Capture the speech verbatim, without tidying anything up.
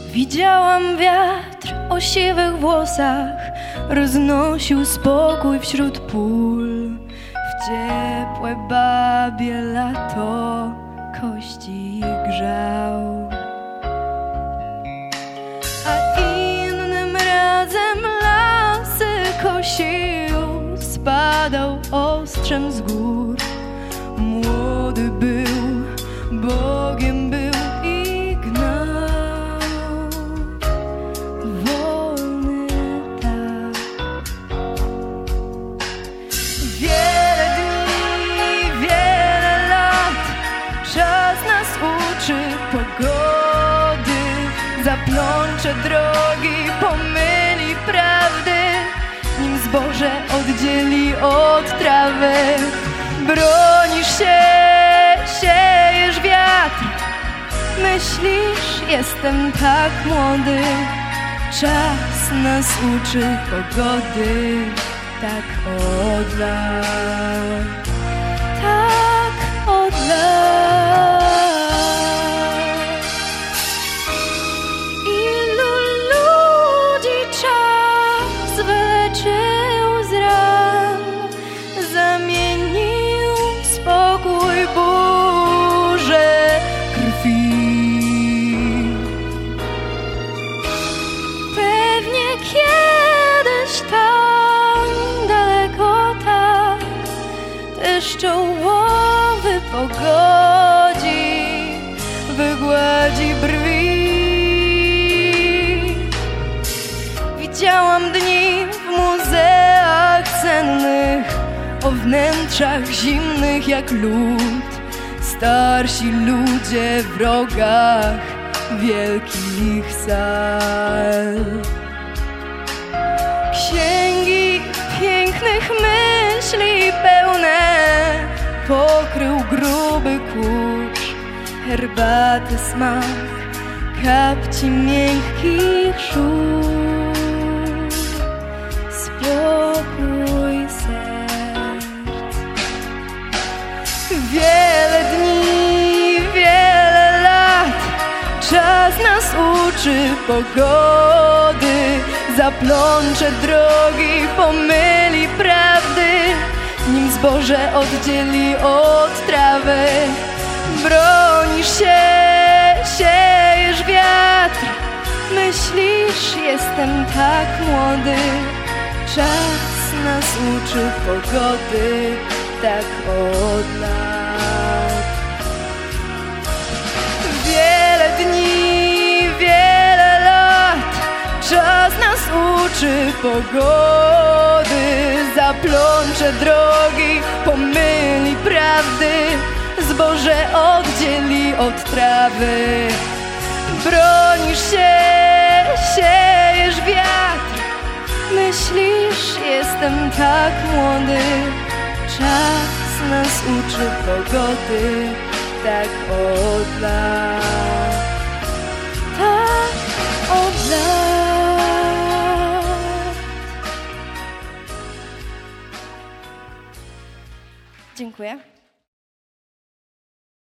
Widziałam wiatr o siwych włosach, roznosił spokój wśród pól. W ciepłe babie lato kości grzał, a innym razem lasy kosił, spadał ostrzem z gór. Młody był, Bogiem był i gnał, wolny tak. Wiele dni, wiele lat, czas nas uczy pogody, zaplącze drogi, pomyli prawdy, nim zboże oddzieli od trawy. Bronisz się, siejesz wiatr, myślisz, jestem tak młody. Czas nas uczy pogody, tak od lat, tak od lat. Ilu ludzi czas wyleczył z ran, zamienił spokój burzę krwi. Pewnie kiedyś tam daleko tak też czołowy pogodzi, wygładzi brwi. Widziałam dni w muzeach cennych, o wnętrzach zimnych jak lód, starsi ludzie w rogach wielkich sal. Księgi pięknych myśli pełne pokrył gruby kurz, herbaty smak, kapci miękkich szór. Spokój serc. Wiele dni, wiele lat, czas nas uczy pogody, zaplącze drogi, pomyli prawdy, nim zboże oddzieli od trawy. Bronisz się, siejesz wiatr, myślisz, jestem tak młody. Czas nas uczy pogody, tak od lat. Wiele dni, wiele lat, czas nas uczy pogody, zaplącze drogi, pomyli prawdy, zboże oddzieli od trawy. Bronisz się, siejesz wiatr, myślisz, jestem tak młody. Czas nas uczy pogody, tak od lat, tak od lat. Dziękuję.